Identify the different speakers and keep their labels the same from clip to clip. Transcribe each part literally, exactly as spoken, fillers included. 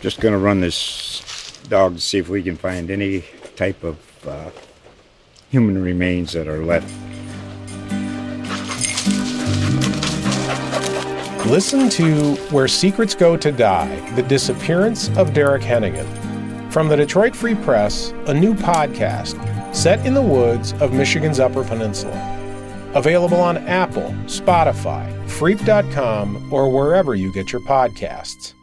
Speaker 1: Just going to run this dog to see if we can find any type of uh, human remains that are left.
Speaker 2: Listen to Where Secrets Go to Die, The Disappearance of Derek Hennigan. From the Detroit Free Press, a new podcast set in the woods of Michigan's Upper Peninsula. Available on Apple, Spotify, Freep dot com, or wherever you get your podcasts.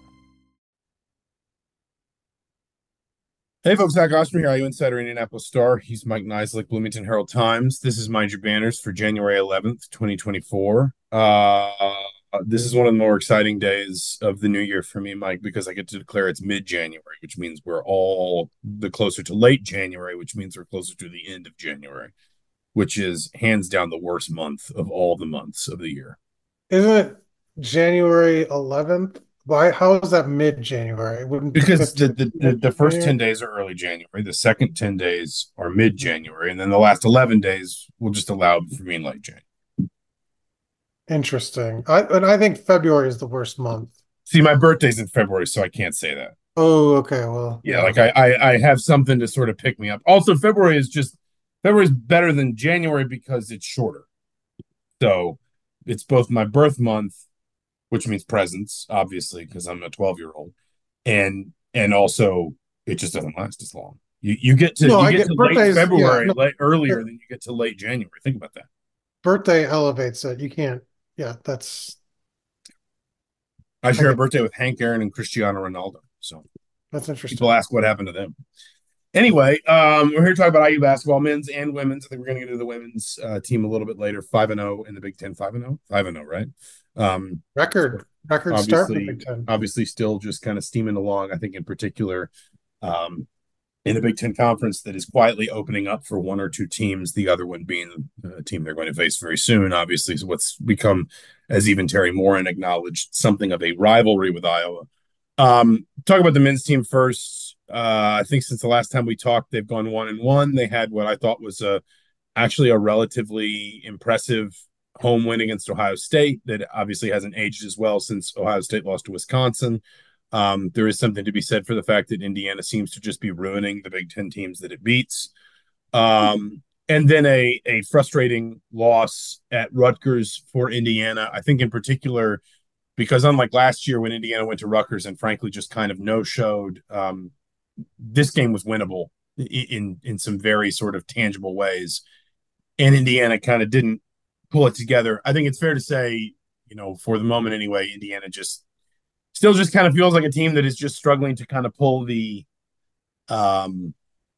Speaker 3: Hey folks, Zach Oster here, I U Insider Indianapolis Star. He's Mike Niziolek, Bloomington Herald Times. This is Mind Your Banners for January eleventh, twenty twenty-four. Uh, this is one of the more exciting days of the new year for me, Mike, because I get to declare it's mid-January, which means we're all the closer to late January, which means we're closer to the end of January, which is hands down the worst month of all the months of the year.
Speaker 4: Isn't it January eleventh? Why? How is that mid-January? Wouldn't
Speaker 3: Because the, the, the, the first ten days are early January, the second ten days are mid-January, and then the last eleven days will just allow for being late January.
Speaker 4: Interesting. I and I think February is the worst month.
Speaker 3: See, my birthday's in February, so I can't say that.
Speaker 4: Oh, okay. Well,
Speaker 3: yeah, yeah. like I, I, I have something to sort of pick me up. Also, February is just February is better than January because it's shorter. So it's both my birth month, which means presents, obviously, because I'm a twelve-year-old, and and also it just doesn't last as long. You you get to
Speaker 4: no,
Speaker 3: you
Speaker 4: I
Speaker 3: get,
Speaker 4: get
Speaker 3: to
Speaker 4: late
Speaker 3: February
Speaker 4: yeah, no,
Speaker 3: late, earlier than you get to late January. Think about that.
Speaker 4: Birthday elevates it. You can't. Yeah, that's.
Speaker 3: I share I a birthday with Hank Aaron and Cristiano Ronaldo. So
Speaker 4: that's interesting.
Speaker 3: People ask what happened to them. Anyway, um, we're here to talk about I U basketball, men's and women's. I think we're going to get into the women's uh, team a little bit later. Five and zero in the Big Ten. Five and zero. Five and zero, right? Um,
Speaker 4: record record start in the Big Ten.
Speaker 3: Obviously, still just kind of steaming along. I think in particular, um, in the Big Ten Conference, that is quietly opening up for one or two teams. The other one being a team they're going to face very soon. Obviously, is what's become, as even Terry Morin acknowledged, something of a rivalry with Iowa. Um, talk about the men's team first. Uh, I think since the last time we talked, they've gone one and one. They had what I thought was a actually a relatively impressive home win against Ohio State that obviously hasn't aged as well since Ohio State lost to Wisconsin. Um, there is something to be said for the fact that Indiana seems to just be ruining the Big Ten teams that it beats. Um, and then a, a frustrating loss at Rutgers for Indiana. I think in particular, because unlike last year when Indiana went to Rutgers and frankly just kind of no-showed, um, this game was winnable in, in in some very sort of tangible ways. And Indiana kind of didn't pull it together. I think it's fair to say, you know, for the moment anyway, Indiana just still just kind of feels like a team that is just struggling to kind of pull the um,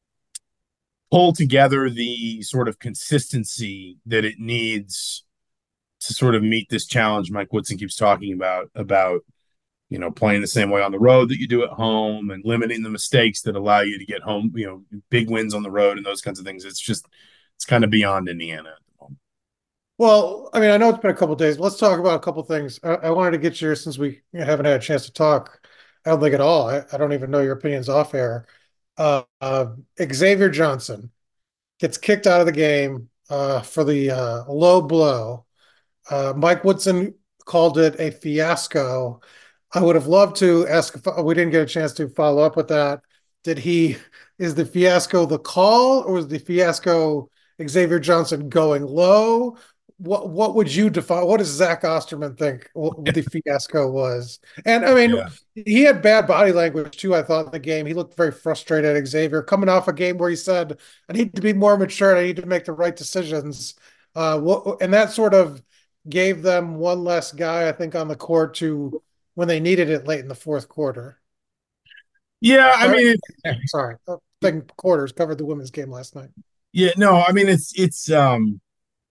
Speaker 3: pull together the sort of consistency that it needs to sort of meet this challenge Mike Woodson keeps talking about, about, you know, playing the same way on the road that you do at home and limiting the mistakes that allow you to get home, you know, big wins on the road and those kinds of things. It's just, it's kind of beyond Indiana at the moment.
Speaker 4: Well, I mean, I know it's been a couple of days. Let's talk about a couple of things. I, I wanted to get your, since we haven't had a chance to talk, I don't think at all. I, I don't even know your opinions off air. Uh, uh, Xavier Johnson gets kicked out of the game uh, for the uh, low blow. Uh, Mike Woodson called it a fiasco. I would have loved to ask if we didn't get a chance to follow up with that. Did he, is the fiasco the call or was the fiasco Xavier Johnson going low? What what would you define? What does Zach Osterman think what the fiasco was? And I mean, yeah. He had bad body language too, I thought, in the game. He looked very frustrated at Xavier, coming off a game where he said, I need to be more mature. I need to make the right decisions. Uh, what, and that sort of gave them one less guy, I think, on the court to when they needed it late in the fourth quarter.
Speaker 3: Yeah, I mean,
Speaker 4: it, sorry, I think quarters covered the women's game last night.
Speaker 3: Yeah, no, I mean, it's it's um,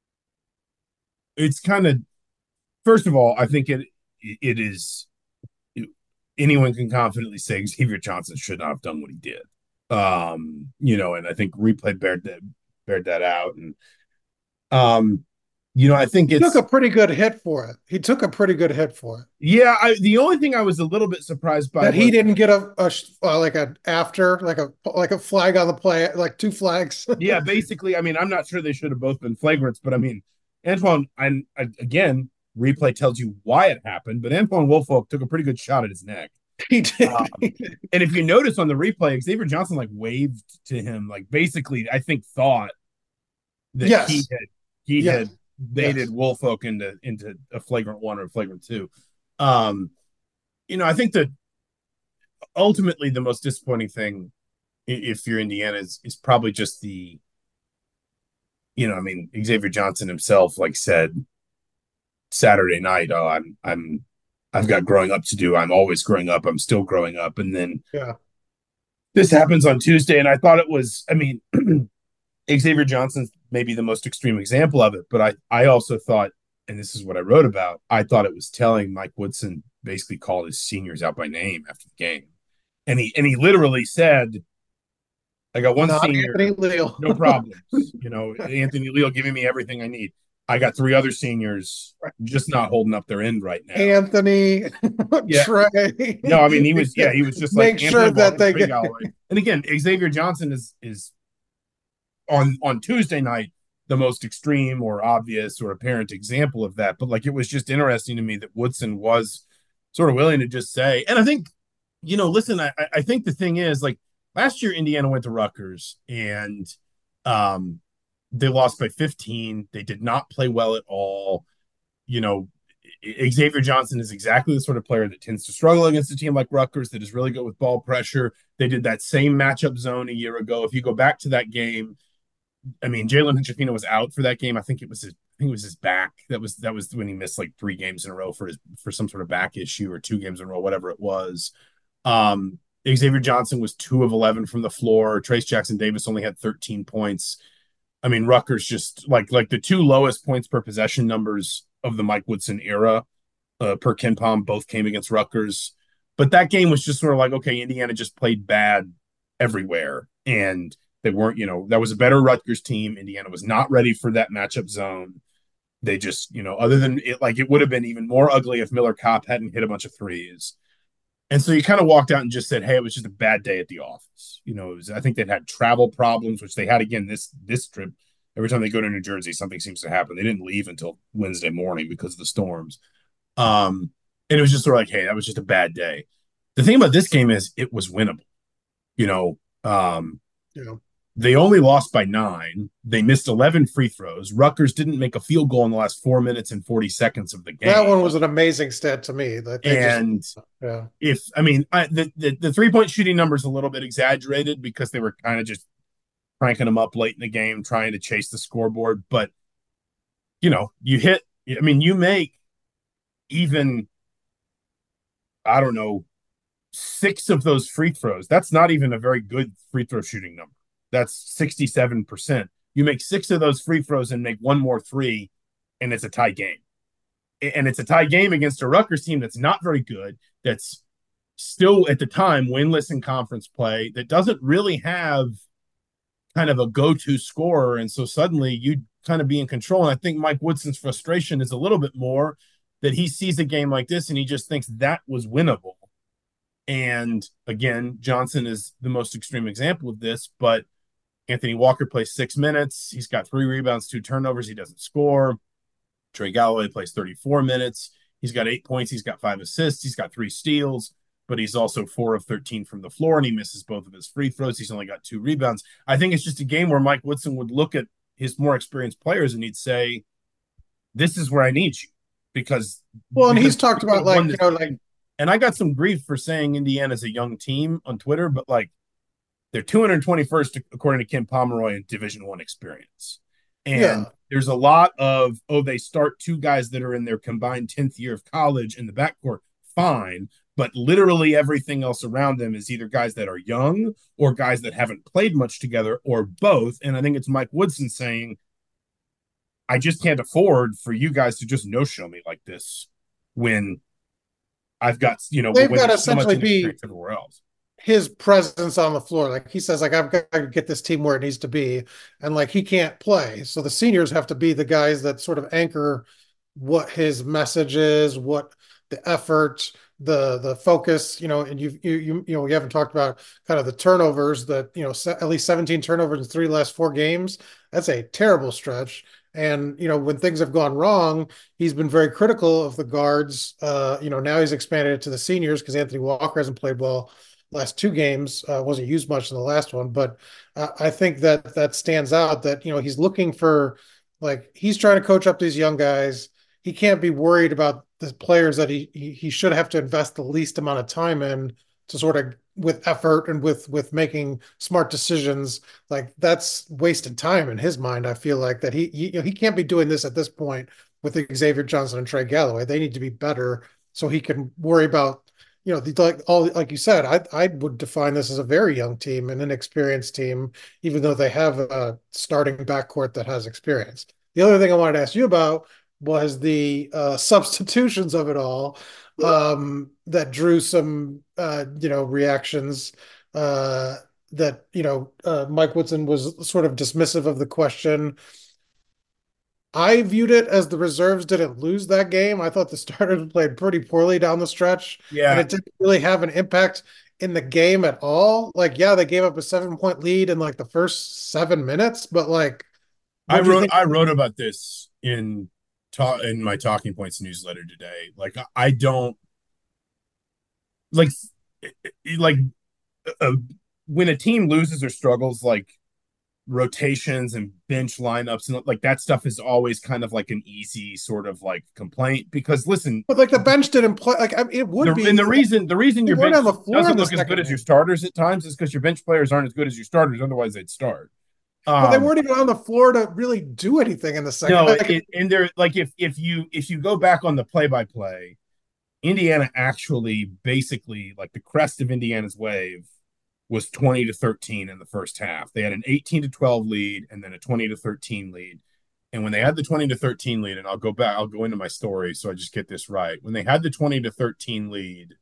Speaker 3: it's kind of, first of all, I think it it is it, anyone can confidently say Xavier Johnson should not have done what he did. Um, you know, and I think replay bared that bared that out, and um. You know, I think it's,
Speaker 4: he took a pretty good hit for it. He took a pretty good hit for it.
Speaker 3: Yeah, I, the only thing I was a little bit surprised by
Speaker 4: that was, he didn't get a, a uh, like a after like a like a flag on the play, like two flags.
Speaker 3: Yeah, basically, I mean, I'm not sure they should have both been flagrants, but I mean, Antoine, and again, replay tells you why it happened, but Antoine Woolfolk took a pretty good shot at his neck.
Speaker 4: He did.
Speaker 3: Um, and if you notice on the replay, Xavier Johnson like waved to him, like basically, I think thought that he
Speaker 4: Yes.
Speaker 3: had he
Speaker 4: Yes.
Speaker 3: had baited
Speaker 4: Yes.
Speaker 3: Woolfolk into into a flagrant one or a flagrant two. Um, you know, I think that ultimately the most disappointing thing, if you're Indiana, is, is probably just the, you know, I mean, Xavier Johnson himself like said Saturday night, "Oh, I'm I'm I've got growing up to do. I'm always growing up. I'm still growing up." And then
Speaker 4: Yeah.
Speaker 3: this happens on Tuesday, and I thought it was, I mean, Xavier Johnson's maybe the most extreme example of it, but I I also thought, and this is what I wrote about, I thought it was telling. Mike Woodson basically called his seniors out by name after the game, and he and he literally said, "I got one
Speaker 4: Not
Speaker 3: senior,
Speaker 4: Anthony Leal.
Speaker 3: no problems. You know, Anthony Leal giving me everything I need. I got three other seniors just not holding up their end right now."
Speaker 4: Anthony,
Speaker 3: Yeah.
Speaker 4: Trey.
Speaker 3: No, I mean he was. Yeah, he was just like
Speaker 4: Make
Speaker 3: Anthony
Speaker 4: sure that
Speaker 3: Walton,
Speaker 4: they
Speaker 3: Trey
Speaker 4: get.
Speaker 3: Galloway, and again Xavier Johnson is is on on Tuesday night the most extreme or obvious or apparent example of that. But like it was just interesting to me that Woodson was sort of willing to just say, and I think, you know, listen, I, I think the thing is like last year Indiana went to Rutgers and um they lost by fifteen. They did not play well at all. You know, Xavier Johnson is exactly the sort of player that tends to struggle against a team like Rutgers that is really good with ball pressure. They did that same matchup zone a year ago. If you go back to that game, I mean, Jalen Hinchafino was out for that game. I think it was his, I think it was his back. That was that was when he missed like three games in a row for his for some sort of back issue or two games in a row, whatever it was. Um, Xavier Johnson was two of eleven from the floor. Trace Jackson Davis only had thirteen points. I mean, Rutgers just like like the two lowest points per possession numbers of the Mike Woodson era uh, per KenPom both came against Rutgers. But that game was just sort of like, okay, Indiana just played bad everywhere. And they weren't, you know, that was a better Rutgers team. Indiana was not ready for that matchup zone. They just, you know, other than it, like it would have been even more ugly if Miller Kopp hadn't hit a bunch of threes. And so you kind of walked out and just said, "Hey, it was just a bad day at the office." You know, it was, I think they'd had travel problems, which they had again this this trip. Every time they go to New Jersey, something seems to happen. They didn't leave until Wednesday morning because of the storms. Um, and it was just sort of like, "Hey, that was just a bad day." The thing about this game is it was winnable. You know, um,
Speaker 4: Yeah.
Speaker 3: they only lost by nine. They missed eleven free throws. Rutgers didn't make a field goal in the last four minutes and forty seconds of the game.
Speaker 4: That one was an amazing stat to me. That they
Speaker 3: and
Speaker 4: just, yeah.
Speaker 3: if I mean I, the, the the three point shooting number is a little bit exaggerated because they were kind of just cranking them up late in the game, trying to chase the scoreboard. But you know, you hit. I mean, you make even I don't know six of those free throws. That's not even a very good free throw shooting number. That's sixty-seven percent. You make six of those free throws and make one more three, and it's a tie game. And it's a tie game against a Rutgers team that's not very good, that's still at the time winless in conference play, that doesn't really have kind of a go-to scorer. And so suddenly you kind of be in control. And I think Mike Woodson's frustration is a little bit more that he sees a game like this and he just thinks that was winnable. And again, Johnson is the most extreme example of this, but Anthony Walker plays six minutes. He's got three rebounds, two turnovers. He doesn't score. Trey Galloway plays thirty-four minutes. He's got eight points. He's got five assists. He's got three steals, but he's also four of thirteen from the floor, and he misses both of his free throws. He's only got two rebounds. I think it's just a game where Mike Woodson would look at his more experienced players and he'd say, "This is where I need you." Because
Speaker 4: well, and
Speaker 3: because
Speaker 4: he's talked about like, you know, like,
Speaker 3: and I got some grief for saying Indiana's a young team on Twitter, but like they're two hundred twenty-first according to Ken Pomeroy in Division One experience. And yeah. There's a lot of, oh, they start two guys that are in their combined tenth year of college in the backcourt. Fine. But literally everything else around them is either guys that are young or guys that haven't played much together or both. And I think it's Mike Woodson saying, I just can't afford for you guys to just no-show me like this when I've got, you know,
Speaker 4: they've
Speaker 3: when
Speaker 4: got to
Speaker 3: so
Speaker 4: essentially be
Speaker 3: everywhere else.
Speaker 4: His presence on the floor. Like he says, like, I've got to get this team where it needs to be. And like, he can't play. So the seniors have to be the guys that sort of anchor what his message is, what the effort, the, the focus, you know, and you, you, you, you know, we haven't talked about kind of the turnovers that, you know, at least seventeen turnovers in three last four games. That's a terrible stretch. And, you know, when things have gone wrong, he's been very critical of the guards. Uh, you know, now he's expanded it to the seniors because Anthony Walker hasn't played well last two games, uh, wasn't used much in the last one. But uh, I think that that stands out that, you know, he's looking for, like, he's trying to coach up these young guys. He can't be worried about the players that he, he, he should have to invest the least amount of time in to sort of with effort and with with making smart decisions. Like, that's wasted time in his mind. I feel like that he he, you know, he can't be doing this at this point with Xavier Johnson and Trey Galloway. They need to be better so he can worry about, you know, the, like all like you said. I I would define this as a very young team, an inexperienced team, even though they have a starting backcourt that has experience. The other thing I wanted to ask you about was the uh, substitutions of it all, um, that drew some, uh, you know, reactions. Uh, that you know, uh, Mike Woodson was sort of dismissive of the question. I viewed it as the reserves didn't lose that game. I thought the starters played pretty poorly down the stretch, and
Speaker 3: Yeah,
Speaker 4: it didn't really have an impact in the game at all. Like, yeah, they gave up a seven point lead in like the first seven minutes, but like,
Speaker 3: I
Speaker 4: what do you
Speaker 3: wrote
Speaker 4: think?
Speaker 3: I wrote about this in ta- in my Talking Points newsletter today. Like I don't like like uh, when a team loses or struggles, like rotations and bench lineups and like that stuff is always kind of like an easy sort of like complaint because listen,
Speaker 4: But like the bench didn't play. Like, I mean, it would
Speaker 3: the
Speaker 4: be.
Speaker 3: and the reason the reason
Speaker 4: They
Speaker 3: your
Speaker 4: weren't
Speaker 3: bench
Speaker 4: on the floor in
Speaker 3: doesn't
Speaker 4: the
Speaker 3: look as good
Speaker 4: second
Speaker 3: as your
Speaker 4: half.
Speaker 3: starters at times is because your bench players aren't as good as your starters, otherwise they'd start.
Speaker 4: But they
Speaker 3: Um
Speaker 4: weren't even on the floor to really do anything in the second.
Speaker 3: no,
Speaker 4: Like,
Speaker 3: it, and there like if if you if you go back on the play by play, Indiana actually basically like the crest of Indiana's wave was twenty to thirteen in the first half. They had an eighteen to twelve lead and then a twenty to thirteen lead. And when they had the twenty to thirteen lead, and I'll go back, I'll go into my story so I just get this right. When they had the twenty to thirteen lead,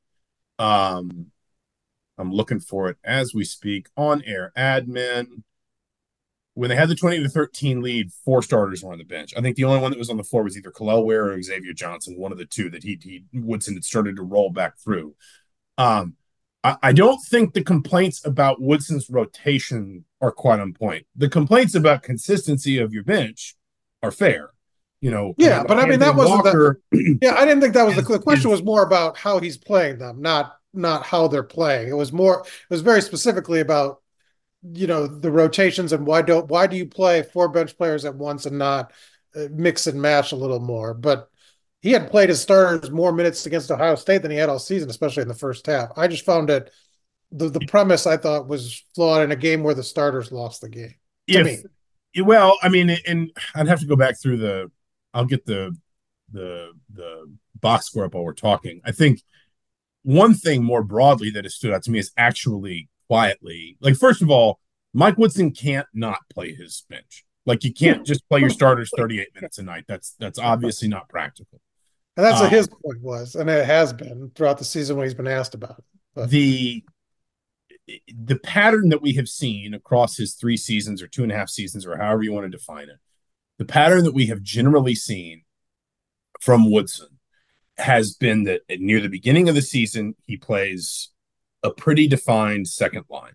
Speaker 3: um, I'm looking for it as we speak on air admin. When they had the twenty to thirteen lead, four starters were on the bench. I think the only one that was on the floor was either Kel'el Ware or Xavier Johnson, one of the two that he, he Woodson had started to roll back through. Um, I, I don't think the complaints about Woodson's rotation are quite on point. The complaints about consistency of your bench are fair. You know,
Speaker 4: yeah, but I mean,
Speaker 3: Anthony
Speaker 4: that wasn't that.
Speaker 3: Walker
Speaker 4: Yeah, I didn't think that was the,
Speaker 3: is,
Speaker 4: the question.
Speaker 3: is
Speaker 4: Was more about how he's playing them, not not how they're playing. It was more. It was very specifically about, you know, the rotations and why don't why do you play four bench players at once and not uh, mix and match a little more. But he had played his starters more minutes against Ohio State than he had all season, especially in the first half. I just found it the the premise I thought was flawed in a game where the starters lost the game to
Speaker 3: if
Speaker 4: me.
Speaker 3: well, I mean, and I'd have to go back through the. I'll get the the the box score up while we're talking. I think one thing more broadly that has stood out to me is actually quietly, like first of all, Mike Woodson can't not play his bench. Like you can't just play your starters thirty-eight minutes a night. That's that's obviously not practical.
Speaker 4: And that's what
Speaker 3: Um,
Speaker 4: his point was, and it has been throughout the season when he's been asked about it. But
Speaker 3: the the pattern that we have seen across his three seasons or two and a half seasons or however you want to define it, the pattern that we have generally seen from Woodson has been that near the beginning of the season, he plays a pretty defined second line.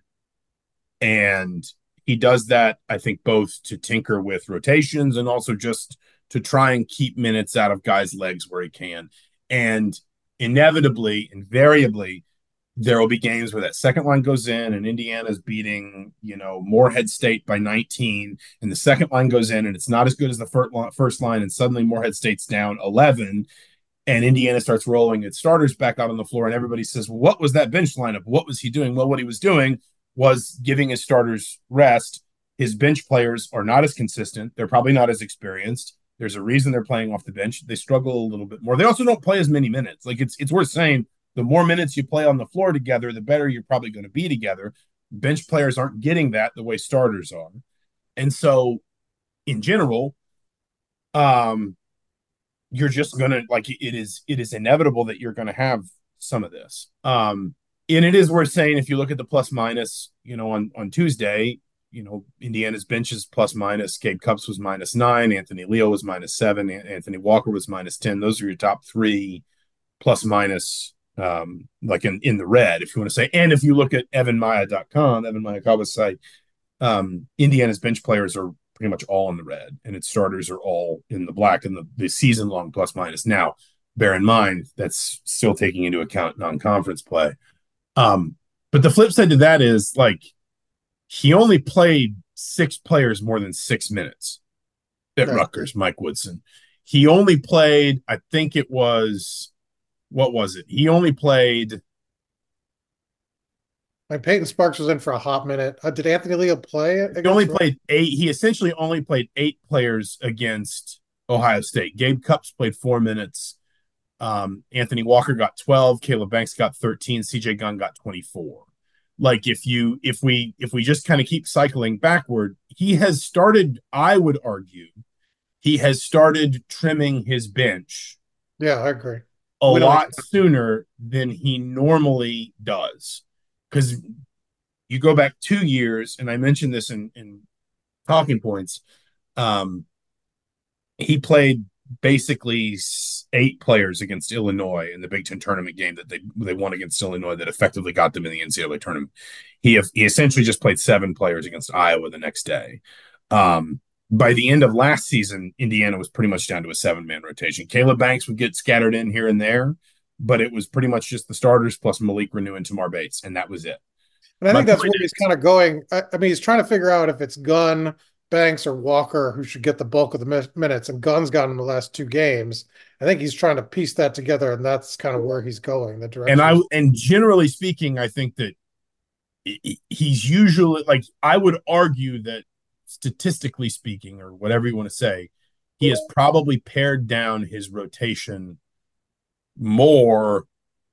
Speaker 3: And he does that, I think, both to tinker with rotations and also just to try and keep minutes out of guys' legs where he can. And inevitably, invariably, there will be games where that second line goes in and Indiana's beating, you know, Morehead State by nineteen, and the second line goes in and it's not as good as the first line, and suddenly Morehead State's down eleven, and Indiana starts rolling its starters back out on the floor, and everybody says, well, what was that bench lineup? What was he doing? Well, what he was doing was giving his starters rest. His bench players are not as consistent. They're probably not as experienced. There's a reason they're playing off the bench. They struggle a little bit more. They also don't play as many minutes. Like it's it's worth saying, the more minutes you play on the floor together, the better you're probably going to be together. Bench players aren't getting that the way starters are. And so in general, um, you're just going to like, it is, it is inevitable that you're going to have some of this. Um, and it is worth saying, if you look at the plus minus, you know, on, on Tuesday, you know, Indiana's bench is plus minus. Gabe Cupps was minus nine. Anthony Leo was minus seven. Anthony Walker was minus ten. Those are your top three plus minus, um, like in, in the red, if you want to say. And if you look at evan maya dot com, Evan Mayakawa's site, um, Indiana's bench players are pretty much all in the red, and its starters are all in the black and the, the season long plus minus. Now, bear in mind that's still taking into account non-conference play. Um, but the flip side to that is like he only played six players more than six minutes at
Speaker 4: Right.
Speaker 3: Rutgers, Mike Woodson. He only played, I think it was, what was it? He only played.
Speaker 4: Like Peyton Sparks was in for a hot minute. Uh, did Anthony Leal play it?
Speaker 3: He only played eight. He essentially only played eight players against Ohio State. Gabe Cupps played four minutes. Um, Anthony Walker got twelve. Caleb Banks got thirteen. C J Gunn got twenty-four. Like if you if we if we just kind of keep cycling backward, he has started, I would argue, he has started trimming his bench.
Speaker 4: Yeah, I agree.
Speaker 3: A lot sooner than he normally does. Because you go back two years, and I mentioned this in, in talking points. Um, he played basically eight players against Illinois in the Big Ten tournament game that they they won against Illinois that effectively got them in the N C double A tournament. He have, he essentially just played seven players against Iowa the next day. Um, by the end of last season, Indiana was pretty much down to a seven-man rotation. Caleb Banks would get scattered in here and there, but it was pretty much just the starters plus Malik Renew and Tamar Bates, and that was it.
Speaker 4: And I think that's where he's kind of going. I, I mean, he's trying to figure out if it's Gunn, Banks, or Walker who should get the bulk of the mi- minutes, and Gunn's gotten the last two games. I think he's trying to piece that together, and that's kind of where he's going. The direction.
Speaker 3: And I and generally speaking, I think that he's usually like I would argue that statistically speaking, or whatever you want to say, he has probably pared down his rotation more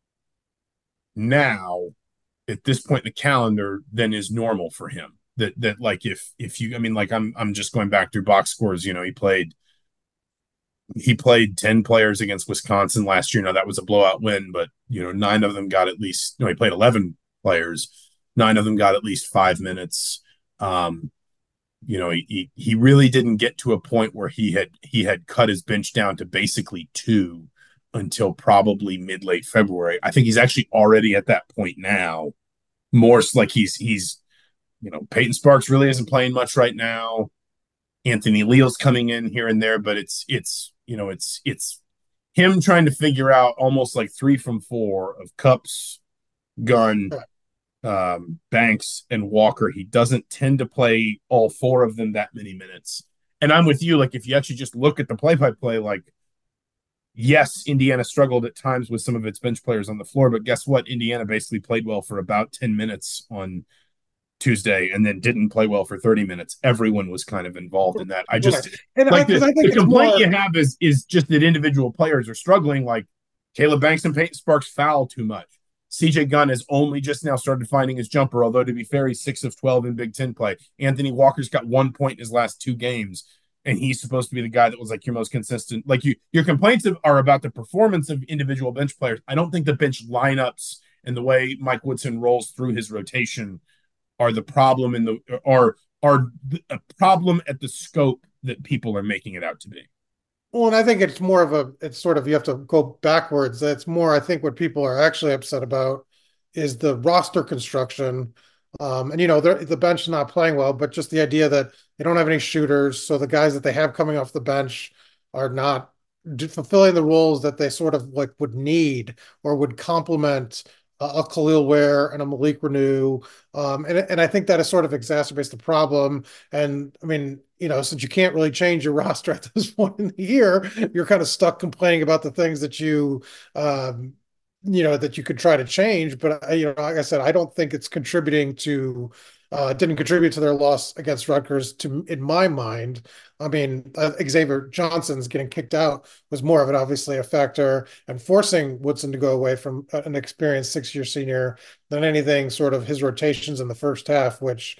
Speaker 3: now at this point in the calendar than is normal for him. That that like if if you I mean like I'm I'm just going back through box scores, you know, he played he played ten players against Wisconsin last year. Now that was a blowout win, but you know, nine of them got at least no, he played eleven players, nine of them got at least five minutes. Um, you know, he, he he really didn't get to a point where he had he had cut his bench down to basically two until probably mid late February. I think he's actually already at that point now. More like he's he's you know, Peyton Sparks really isn't playing much right now. Anthony Leal's coming in here and there, but it's it's you know it's it's him trying to figure out almost like three from four of Cupps, Gunn, um, Banks, and Walker. He doesn't tend to play all four of them that many minutes. And I'm with you. Like if you actually just look at the play-by-play, like yes, Indiana struggled at times with some of its bench players on the floor, but guess what? Indiana basically played well for about ten minutes on Tuesday and then didn't play well for thirty minutes. Everyone was kind of involved in that. I just
Speaker 4: and
Speaker 3: like
Speaker 4: I,
Speaker 3: the,
Speaker 4: I think
Speaker 3: the complaint
Speaker 4: more...
Speaker 3: you have is is just that individual players are struggling. Like Caleb Banks and Peyton Sparks foul too much. C J Gunn has only just now started finding his jumper, although to be fair, he's six of twelve in Big Ten play. Anthony Walker's got one point in his last two games, and he's supposed to be the guy that was like your most consistent. Like you, your complaints are about the performance of individual bench players. I don't think the bench lineups and the way Mike Woodson rolls through his rotation are the problem in the are are a problem at the scope that people are making it out to be.
Speaker 4: Well, and I think it's more of a, it's sort of, you have to go backwards. It's more, I think what people are actually upset about is the roster construction. Um, and, you know, the bench is not playing well, but just the idea that they don't have any shooters. So the guys that they have coming off the bench are not fulfilling the roles that they sort of like would need or would complement a Khalil Ware and a Malik Renew. Um, and, and I think that is sort of exacerbates the problem. And I mean, you know, since you can't really change your roster at this point in the year, you're kind of stuck complaining about the things that you, um, you know, that you could try to change. But, you know, like I said, I don't think it's contributing to, uh, didn't contribute to their loss against Rutgers to, in my mind. I mean, uh, Xavier Johnson's getting kicked out was more of it, obviously, a factor, and forcing Woodson to go away from an experienced six-year senior than anything sort of his rotations in the first half, which,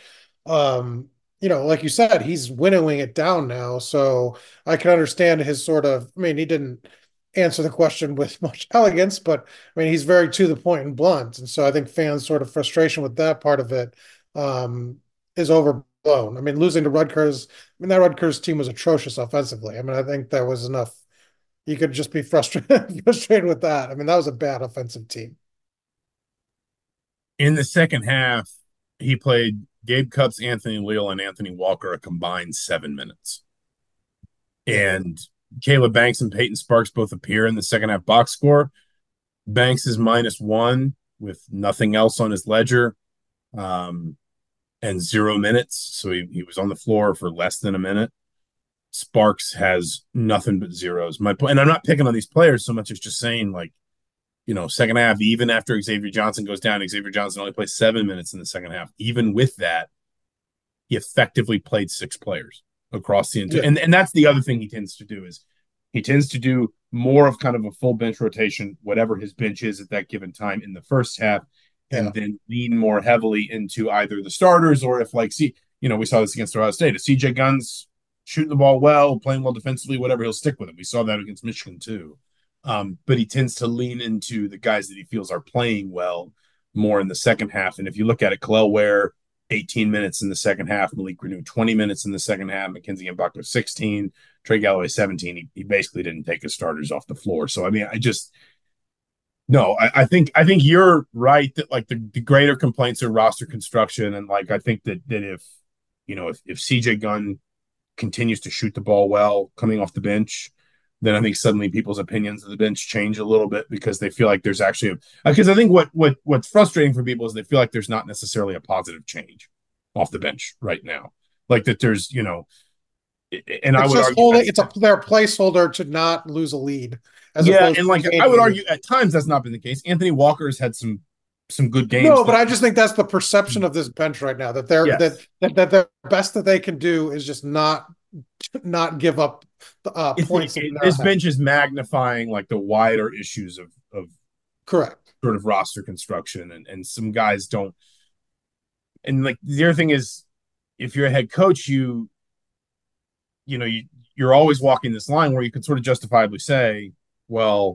Speaker 4: um, you know, like you said, he's winnowing it down now. So I can understand his sort of, I mean, he didn't answer the question with much elegance, but I mean, he's very to the point and blunt. And so I think fans' sort of frustration with that part of it um, is overblown. I mean, losing to Rutgers, I mean, that Rutgers team was atrocious offensively. I mean, I think that was enough. You could just be frustrated, frustrated with that. I mean, that was a bad offensive team.
Speaker 3: In the second half, he played Gabe Cupps, Anthony Leal, and Anthony Walker a combined seven minutes.
Speaker 4: Yeah.
Speaker 3: And Caleb Banks and Peyton Sparks both appear in the second half box score. Banks is minus one with nothing else on his ledger, um, and zero minutes. So he, he was on the floor for less than a minute. Sparks has nothing but zeros. My point, and I'm not picking on these players so much as just saying, like, you know, second half, even after Xavier Johnson goes down, Xavier Johnson only plays seven minutes in the second half. Even with that, he effectively played six players across the entire. Yeah. And, and that's the other thing he tends to do is he tends to do more of kind of a full bench rotation, whatever his bench is at that given time in the first half, and yeah. then lean more heavily into either the starters or if like, see, you know, we saw this against Ohio State. If C J Gunn's shooting the ball well, playing well defensively, whatever, he'll stick with it. We saw that against Michigan too. Um, but he tends to lean into the guys that he feels are playing well more in the second half. And if you look at it, Kel'el Ware, eighteen minutes in the second half, Malik Reneau, twenty minutes in the second half, Mackenzie Mbako, sixteen, Trey Galloway, seventeen. He, he basically didn't take his starters off the floor. So, I mean, I just, no, I, I think, I think you're right that like the, the greater complaints are roster construction. And like, I think that, that if, you know, if, if C J Gunn continues to shoot the ball well coming off the bench, then I think suddenly people's opinions of the bench change a little bit because they feel like there's actually a, because I think what what what's frustrating for people is they feel like there's not necessarily a positive change off the bench right now. Like that there's, you know, and
Speaker 4: it's
Speaker 3: I would
Speaker 4: just
Speaker 3: argue
Speaker 4: holding, it's a their placeholder to not lose a lead.
Speaker 3: As yeah, and like I would argue at times that's not been the case. Anthony Walker's had some some good games.
Speaker 4: No, but I just think that's the perception of this bench right now, that they're yes. that, that that the best that they can do is just not not give up uh, points.
Speaker 3: It, it, this head. bench is magnifying like the wider issues of of
Speaker 4: correct
Speaker 3: sort of roster construction, and and some guys don't. And like the other thing is, if you're a head coach, you you know you you're always walking this line where you could sort of justifiably say, well,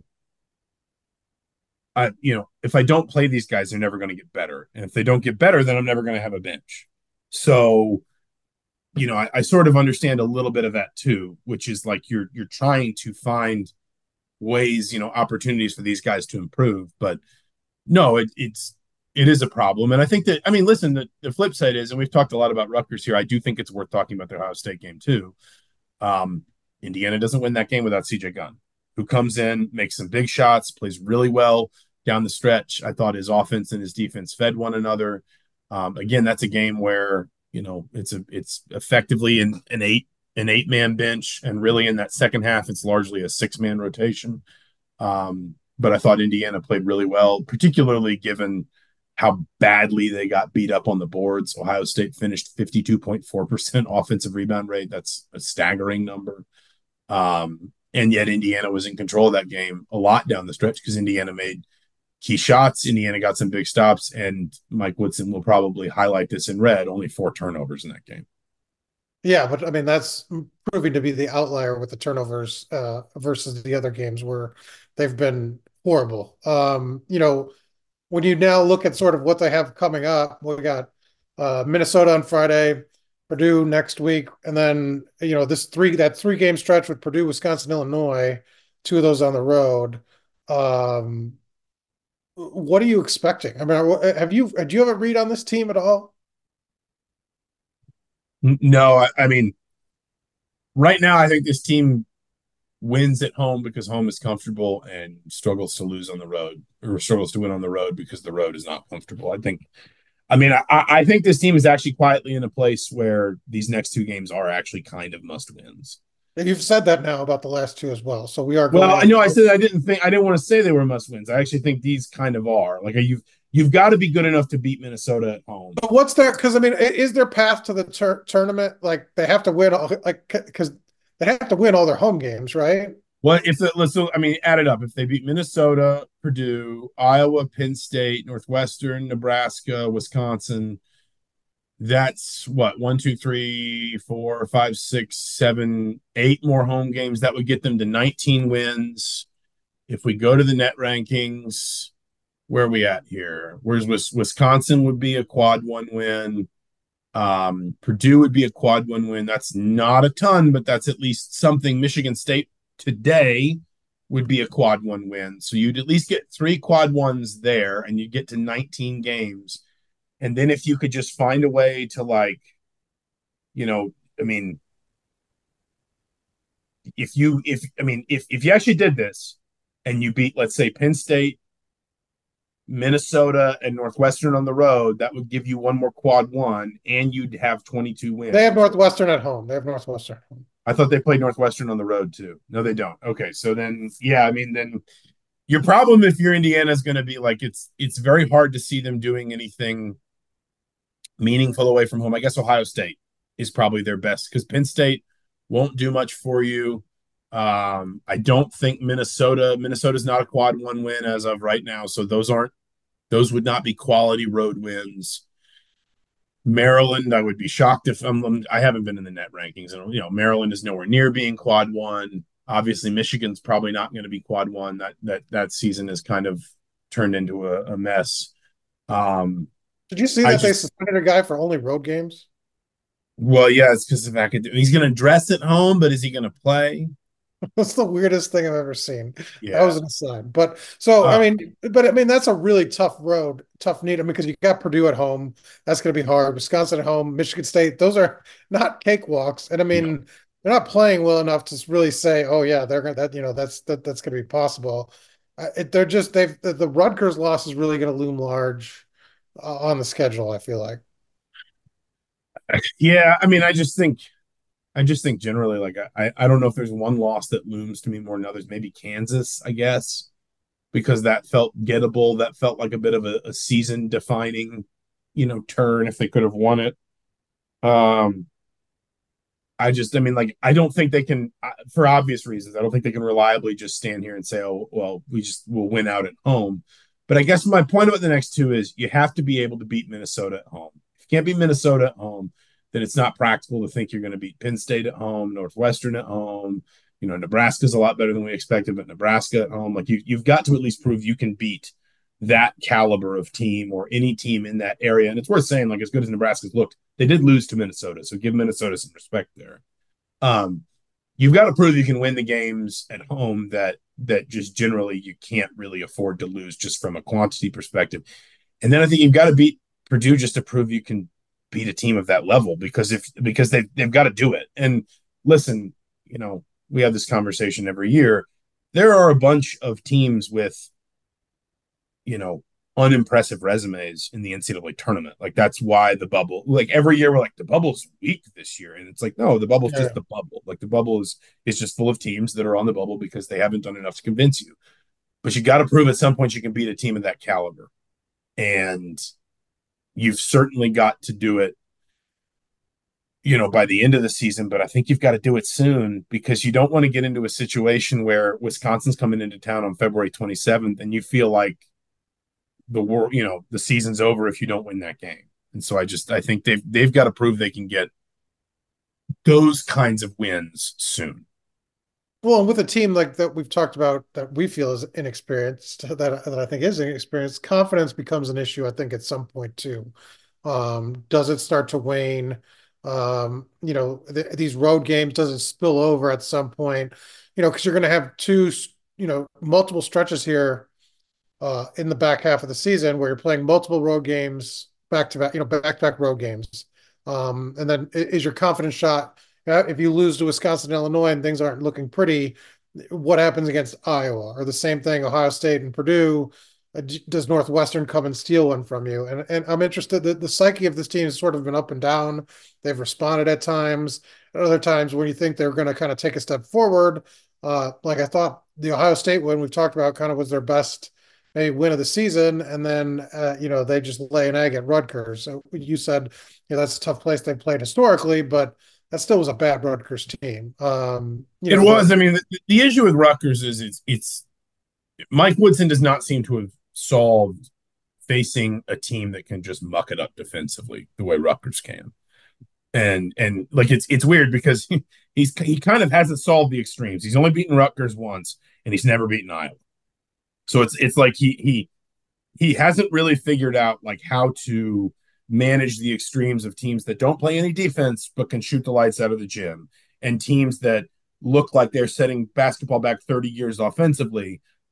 Speaker 3: I you know if I don't play these guys, they're never going to get better, and if they don't get better, then I'm never going to have a bench. So. You know, I, I sort of understand a little bit of that too, which is like you're you're trying to find ways, you know, opportunities for these guys to improve. But no, it, it's it is a problem, and I think that I mean, listen, the, the flip side is, and we've talked a lot about Rutgers here. I do think it's worth talking about the Ohio State game too. Um, Indiana doesn't win that game without C J Gunn, who comes in, makes some big shots, plays really well down the stretch. I thought his offense and his defense fed one another. Um, again, that's a game where. You know, it's a it's effectively an, an eight an eight man bench, and really in that second half, it's largely a six man rotation. Um, but I thought Indiana played really well, particularly given how badly they got beat up on the boards. Ohio State finished fifty-two point four percent offensive rebound rate. That's a staggering number. Um, and yet Indiana was in control of that game a lot down the stretch because Indiana made key shots. Indiana got some big stops, and Mike Woodson will probably highlight this in red. Only four turnovers in that game.
Speaker 4: Yeah, but I mean that's proving to be the outlier with the turnovers uh, versus the other games where they've been horrible. Um, you know, when you now look at sort of what they have coming up, we got uh, Minnesota on Friday, Purdue next week, and then you know this three that three game stretch with Purdue, Wisconsin, Illinois, two of those on the road. Um, What are you expecting? I mean, have you do you have a read on this team at all?
Speaker 3: No, I, I mean, right now I think this team wins at home because home is comfortable and struggles to lose on the road, or struggles to win on the road because the road is not comfortable. I think, I mean, I, I think this team is actually quietly in a place where these next two games are actually kind of must wins.
Speaker 4: You've said that now about the last two as well. So we are. Going
Speaker 3: well, I know I said I didn't think I didn't want to say they were must wins. I actually think these kind of are. Like you've you've got to be good enough to beat Minnesota at home.
Speaker 4: But what's their? Because I mean, is their path to the tur- tournament like they have to win? All, like because they have to win all their home games, right?
Speaker 3: Well, if the, let's so I mean, add it up. If they beat Minnesota, Purdue, Iowa, Penn State, Northwestern, Nebraska, Wisconsin. That's what one, two, three, four, five, six, seven, eight more home games. That would get them to nineteen wins. If we go to the net rankings, where are we at here? Where's Wisconsin would be a quad one win. Um, Purdue would be a quad one win. That's not a ton, but that's at least something. Michigan State today would be a quad one win. So you'd at least get three quad ones there, and you'd get to nineteen games. And then if you could just find a way to, like, you know, I mean, if you if I mean if if you actually did this and you beat, let's say, Penn State, Minnesota, and Northwestern on the road, that would give you one more quad one, and you'd have twenty-two wins.
Speaker 4: They have Northwestern at home. They have Northwestern.
Speaker 3: I thought they played Northwestern on the road too. No, they don't. Okay, so then, yeah, I mean, then your problem if you're Indiana is going to be like it's it's very hard to see them doing anything meaningful away from home. I guess Ohio State is probably their best because Penn State won't do much for you. Um, I don't think Minnesota Minnesota's not a quad one win as of right now, so those aren't those would not be quality road wins. Maryland, I would be shocked if I'm, I haven't been in the net rankings, and you know Maryland is nowhere near being quad one. Obviously, Michigan's probably not going to be quad one. That that that season is kind of turned into a, a mess. Um,
Speaker 4: Did you see that just, they suspended a guy for only road games?
Speaker 3: Well, yeah, it's because of academic. He's going to dress at home, but is he going to play?
Speaker 4: That's the weirdest thing I've ever seen. Yeah. That was an aside. But so, uh, I mean, but I mean, that's a really tough road, tough need. I mean, because you got Purdue at home. That's going to be hard. Wisconsin at home, Michigan State. Those are not cakewalks. And I mean, no. They're not playing well enough to really say, oh, yeah, they're going to, that, you know, that's, that, that's going to be possible. Uh, it, they're just, they've, the, the Rutgers loss is really going to loom large uh, on the schedule, I feel like.
Speaker 3: Yeah. I mean, I just think, I just think generally, like, I, I don't know if there's one loss that looms to me more than others. Maybe Kansas, I guess, because that felt gettable. That felt like a bit of a, a season-defining, you know, turn if they could have won it. Um, I just, I mean, like, I don't think they can, for obvious reasons, I don't think they can reliably just stand here and say, oh, well, we just will win out at home. But I guess my point about the next two is you have to be able to beat Minnesota at home. If you can't beat Minnesota at home, then it's not practical to think you're going to beat Penn State at home, Northwestern at home. You know, Nebraska's a lot better than we expected, but Nebraska at home, like you, you've got to at least prove you can beat that caliber of team or any team in that area. And it's worth saying, like, as good as Nebraska's looked, they did lose to Minnesota. So give Minnesota some respect there. Um, you've got to prove you can win the games at home that, that just generally you can't really afford to lose just from a quantity perspective. And then I think you've got to beat Purdue just to prove you can beat a team of that level, because if because they've they've got to do it. And listen, you know, we have this conversation every year. There are a bunch of teams with, you know, unimpressive resumes in the N C double A tournament. Like, that's why the bubble, like every year we're like, the bubble's weak this year. And it's like, no, the bubble's yeah. just the bubble. Like, the bubble is is just full of teams that are on the bubble because they haven't done enough to convince you. But you got to prove at some point you can beat a team of that caliber. And you've certainly got to do it, you know, by the end of the season, but I think you've got to do it soon, because you don't want to get into a situation where Wisconsin's coming into town on February twenty-seventh and you feel like the war, you know, the season's over if you don't win that game. And so I just, I think they've, they've got to prove they can get those kinds of wins soon.
Speaker 4: Well, with a team like that we've talked about that we feel is inexperienced, that, that I think is inexperienced, confidence becomes an issue, I think, at some point too. Um, does it start to wane? Um, you know, th- these road games, does it spill over at some point? You know, because you're going to have two, you know, multiple stretches here uh, in the back half of the season where you're playing multiple road games back to back, you know, back to back road games. Um, and then is your confidence shot? If you lose to Wisconsin and Illinois and things aren't looking pretty, what happens against Iowa? Or the same thing, Ohio State and Purdue, does Northwestern come and steal one from you? And and I'm interested, the, the psyche of this team has sort of been up and down. They've responded at times. At other times when you think they're going to kind of take a step forward, uh, like I thought the Ohio State win we've talked about kind of was their best maybe win of the season. And then, uh, you know, they just lay an egg at Rutgers. So you said, you know, that's a tough place they played historically, but that still was a bad Rutgers team. Um, you
Speaker 3: it
Speaker 4: know,
Speaker 3: was. I mean, the, the issue with Rutgers is it's, it's Mike Woodson does not seem to have solved facing a team that can just muck it up defensively the way Rutgers can. And and like it's it's weird because he, he's he kind of hasn't solved the extremes. He's only beaten Rutgers once, and he's never beaten Iowa. So it's it's like he he he hasn't really figured out like how to manage the extremes of teams that don't play any defense but can shoot the lights out of the gym, and teams that look like they're setting basketball back thirty years offensively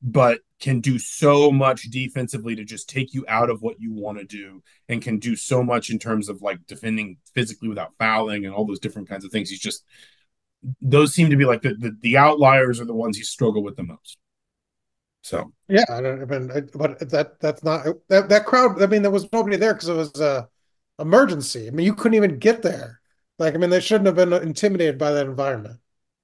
Speaker 3: but can do so much defensively to just take you out of what you want to do, and can do so much in terms of like defending physically without fouling and all those different kinds of things. He's just, those seem to be like the, the, the outliers are the ones you struggle with the most. So
Speaker 4: yeah, I don't I mean, I, but that that's not that that crowd. I mean, there was nobody there because it was a emergency. I mean, you couldn't even get there. Like, I mean, they shouldn't have been intimidated by that environment.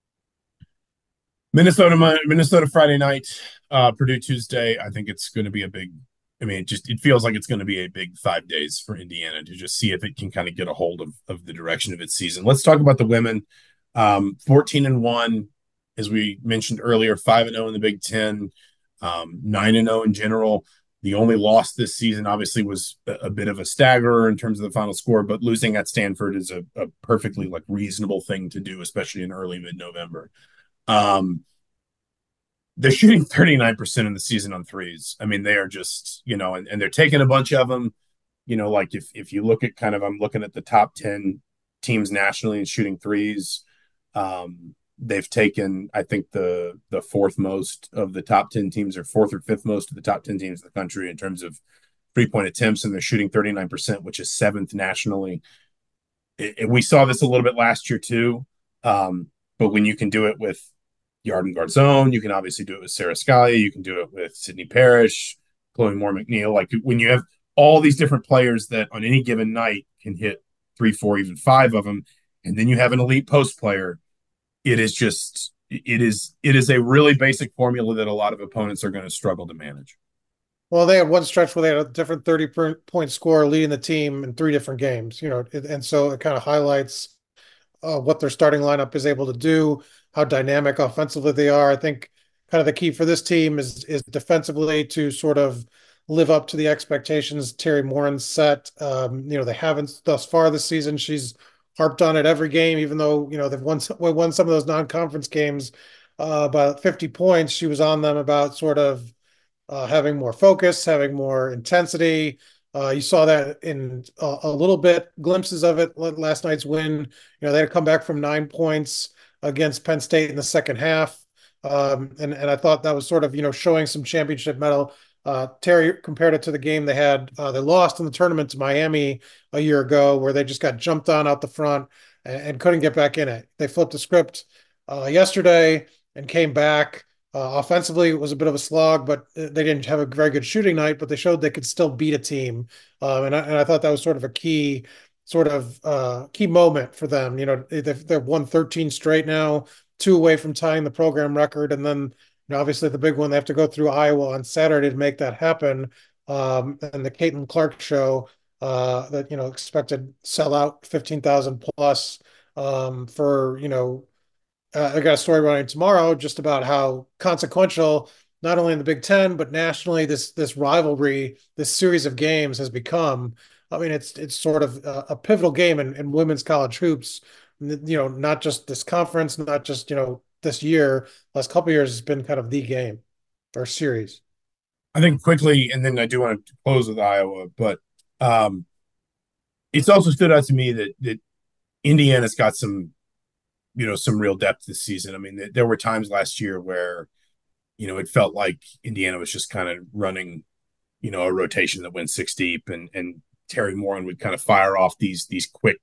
Speaker 3: Minnesota, Minnesota Friday night, uh, Purdue Tuesday. I think it's going to be a big. I mean, it just it feels like it's going to be a big five days for Indiana to just see if it can kind of get a hold of of the direction of its season. Let's talk about the women. Um, fourteen and one, as we mentioned earlier, five and zero in the Big Ten, um, nine and zero in general. The only loss this season, obviously, was a, a bit of a staggerer in terms of the final score, but losing at Stanford is a, a perfectly like reasonable thing to do, especially in early mid November. Um, they're shooting thirty-nine percent in the season on threes. I mean, they are just, you know, and, and they're taking a bunch of them. You know, like if if you look at kind of, I'm looking at the top ten teams nationally and shooting threes. Um, they've taken, I think, the the fourth most of the top ten teams, or fourth or fifth most of the top ten teams in the country in terms of three point attempts, and they're shooting thirty-nine percent, which is seventh nationally. It, it, we saw this a little bit last year too. Um, but when you can do it with Yarden Garzone, you can obviously do it with Sarah Scalia, you can do it with Sydney Parrish, Chloe Moore McNeil. Like when you have all these different players that on any given night can hit three, four, even five of them, and then you have an elite post player, it is just it is it is a really basic formula that a lot of opponents are going to struggle to manage.
Speaker 4: Well, they had one stretch where they had a different thirty point score leading the team in three different games, you know, and so it kind of highlights uh, what their starting lineup is able to do, how dynamic offensively they are. I think kind of the key for this team is is defensively to sort of live up to the expectations Terry Morin set. Um, you know, they haven't thus far this season. She's harped on it every game, even though, you know, they've won, won some of those non-conference games uh, by fifty points. She was on them about sort of uh, having more focus, having more intensity. Uh, you saw that in a, a little bit, glimpses of it last night's win. You know, they had to come back from nine points against Penn State in the second half. Um, and, and I thought that was sort of, you know, showing some championship mettle. Uh, Terry compared it to the game they had. Uh, they lost in the tournament to Miami a year ago, where they just got jumped on out the front and, and couldn't get back in it. They flipped the script uh, yesterday and came back. Uh, offensively, it was a bit of a slog, but they didn't have a very good shooting night, but they showed they could still beat a team. Um, and, I, and I thought that was sort of a key sort of uh, key moment for them. You know, they've, they've won thirteen straight now, two away from tying the program record. And then, you know, obviously the big one, they have to go through Iowa on Saturday to make that happen. Um, and the Caitlin Clark show uh, that, you know, expected sell out fifteen thousand plus um, for, you know, Uh, I got a story running tomorrow just about how consequential, not only in the Big Ten, but nationally, this this rivalry, this series of games has become. I mean, it's it's sort of a, a pivotal game in, in women's college hoops. You know, not just this conference, not just, you know, this year. Last couple of years has been kind of the game or series.
Speaker 3: I think quickly, and then I do want to close with Iowa, but um, it's also stood out to me that that Indiana's got some, you know, some real depth this season. I mean, th- there were times last year where, you know, it felt like Indiana was just kind of running, you know, a rotation that went six deep, and and Terry Morin would kind of fire off these these quick,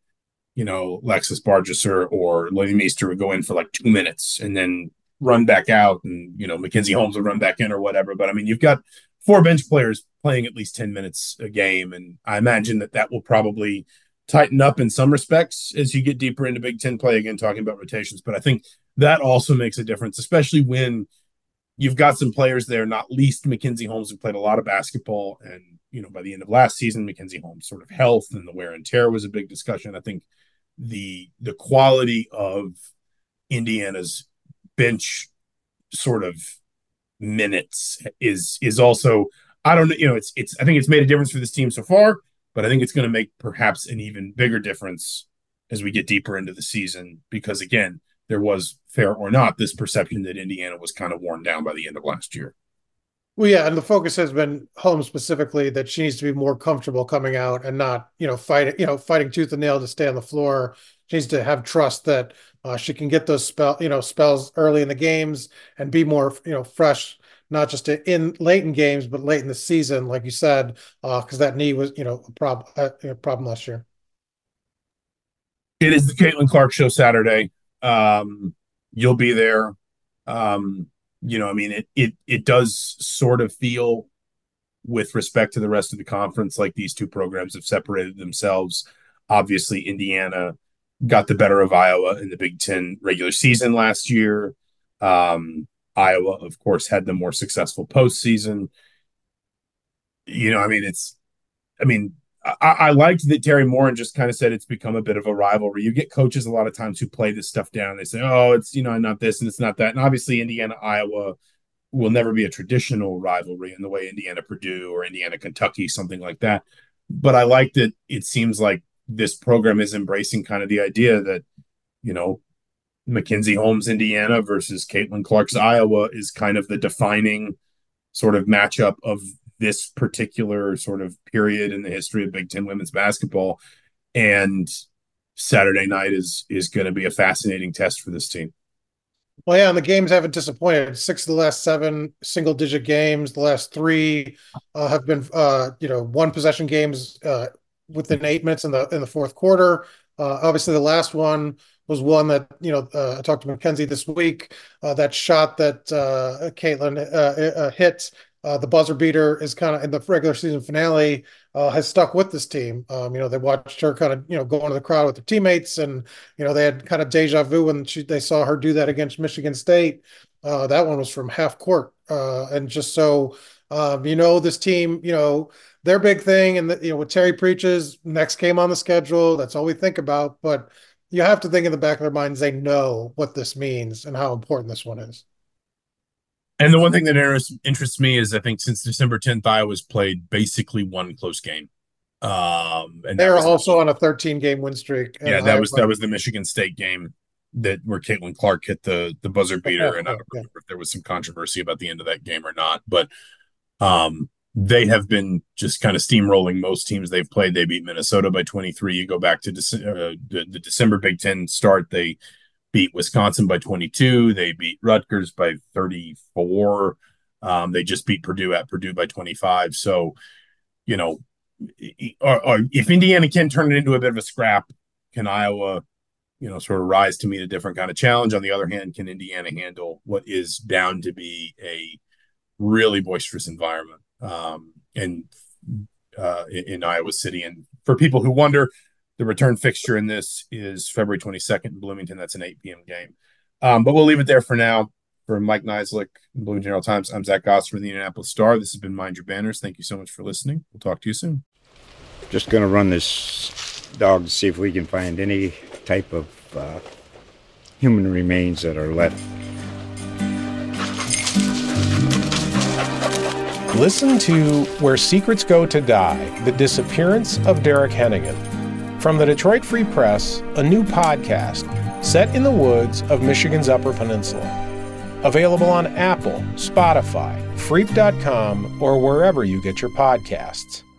Speaker 3: you know, Lexus Bargesser or Lady Meester would go in for like two minutes and then run back out, and, you know, Mackenzie Holmes would run back in or whatever. But I mean, you've got four bench players playing at least ten minutes a game, and I imagine that that will probably tighten up in some respects as you get deeper into Big Ten play, again, talking about rotations. But I think that also makes a difference, especially when you've got some players there, not least Mackenzie Holmes, who played a lot of basketball. And, you know, by the end of last season, Mackenzie Holmes' sort of health and the wear and tear was a big discussion. I think the the quality of Indiana's bench sort of minutes is is also, I don't know, you know, it's it's I think it's made a difference for this team so far, but I think it's going to make perhaps an even bigger difference as we get deeper into the season, because again, there was, fair or not, this perception that Indiana was kind of worn down by the end of last year.
Speaker 4: Well, yeah, and the focus has been Holmes specifically, that she needs to be more comfortable coming out and not, you know, fighting, you know, fighting tooth and nail to stay on the floor. She needs to have trust that uh, she can get those spell, you know, spells early in the games and be more, you know, fresh, not just in late in games, but late in the season, like you said, because uh, that knee was, you know, a problem, a problem last year.
Speaker 3: It is the Caitlin Clark Show Saturday. Um, you'll be there. Um, you know, I mean, it it it does sort of feel, with respect to the rest of the conference, like these two programs have separated themselves. Obviously, Indiana got the better of Iowa in the Big Ten regular season last year. Um, Iowa, of course, had the more successful postseason. You know, I mean, it's, I mean, I, I liked that Terry Morin just kind of said it's become a bit of a rivalry. You get coaches a lot of times who play this stuff down. They say, oh, it's, you know, not this and it's not that. And obviously, Indiana, Iowa will never be a traditional rivalry in the way Indiana Purdue or Indiana Kentucky, something like that. But I like that it seems like this program is embracing kind of the idea that, you know, Mackenzie Holmes, Indiana versus Caitlin Clark's Iowa is kind of the defining sort of matchup of this particular sort of period in the history of Big Ten women's basketball. And Saturday night is is going to be a fascinating test for this team.
Speaker 4: Well, yeah, and the games haven't disappointed. Six of the last seven single-digit games. The last three uh, have been, uh, you know, one possession games uh, within eight minutes in the in the fourth quarter. Uh, obviously, the last one was one that, you know, uh, I talked to Mackenzie this week. Uh, that shot that uh, Caitlin uh, uh, hit, uh, the buzzer beater, is kind of in the regular season finale. Uh, has stuck with this team. Um, you know, they watched her kind of, you know, go into the crowd with her teammates, and, you know, they had kind of deja vu when she, they saw her do that against Michigan State. Uh, that one was from half court. Uh, and just so, um, you know, this team, you know, their big thing, and, the, you know, what Terry preaches, next game on the schedule, that's all we think about. But you have to think in the back of their minds, they know what this means and how important this one is.
Speaker 3: And the one thing that interests, interests me is I think since December tenth, Iowa's played basically one close game. Um, and
Speaker 4: they're also on a thirteen game win streak.
Speaker 3: Yeah, that was that was the Michigan State game that where Caitlin Clark hit the the buzzer beater, yeah, and I don't yeah. remember if there was some controversy about the end of that game or not. But um, they have been just kind of steamrolling most teams they've played. They beat Minnesota by twenty-three. You go back to Dece- uh, the, the December Big Ten start, they beat Wisconsin by twenty-two. They beat Rutgers by thirty-four. Um, they just beat Purdue at Purdue by twenty-five. So, you know, or, or if Indiana can turn it into a bit of a scrap, can Iowa, you know, sort of rise to meet a different kind of challenge? On the other hand, can Indiana handle what is bound to be a really boisterous environment um, and uh, in, in Iowa City? And for people who wonder, the return fixture in this is February twenty-second in Bloomington. That's an eight p.m. game. Um, but we'll leave it there for now. For Mike Niziolek, Bloomington Herald Times, I'm Zach Goss from the Indianapolis Star. This has been Mind Your Banners. Thank you so much for listening. We'll talk to you soon.
Speaker 1: Just going to run this dog to see if we can find any type of uh, human remains that are left.
Speaker 2: Listen to Where Secrets Go to Die, The Disappearance of Derek Hennigan. From the Detroit Free Press, a new podcast set in the woods of Michigan's Upper Peninsula. Available on Apple, Spotify, Freep dot com, or wherever you get your podcasts.